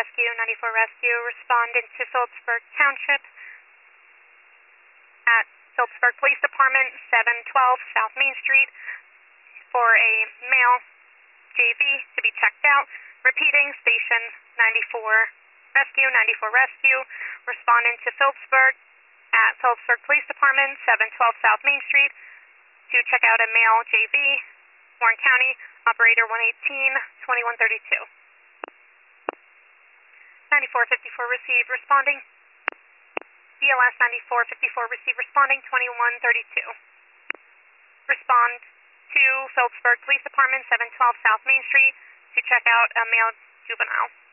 Rescue, 94 Rescue, responded to Phillipsburg Township at Phillipsburg Police Department, 712 South Main Street, for a male JV to be checked out. Repeating, Station 94 Rescue, responding to Phillipsburg at Phillipsburg Police Department, 712 South Main Street, to check out a male JV, Warren County, operator 118-2132. 9454 received, responding. BLS 9454 received, responding 2132. Respond to Phillipsburg Police Department, 712 South Main Street, to check out a male juvenile.